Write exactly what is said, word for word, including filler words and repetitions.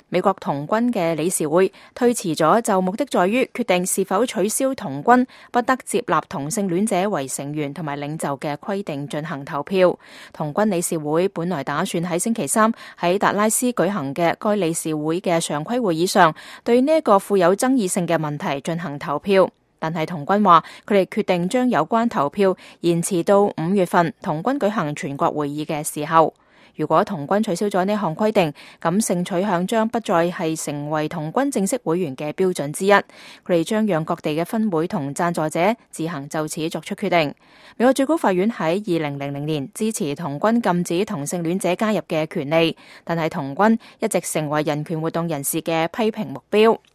美國童軍嘅理事會推遲咗就目的在於決定是否取消童軍不得接納同性戀者為成員同埋領袖嘅規定進行投票。童軍理事會本來打算喺星期三喺達拉斯舉行嘅該理事會嘅常規會議上，對呢一個富有爭議性嘅問題進行投票。但係童軍話，佢哋決定將有關投票延遲到五月份童軍舉行全國會議嘅時候。如果童軍取消咗呢項規定，咁性取向將不再係成為童軍正式會員嘅標準之一。佢哋將讓各地嘅分會同贊助者自行就此作出決定。美國最高法院喺二零零零年支持童軍禁止同性戀者加入嘅權利，但係童軍一直成為人權活動人士嘅批評目標。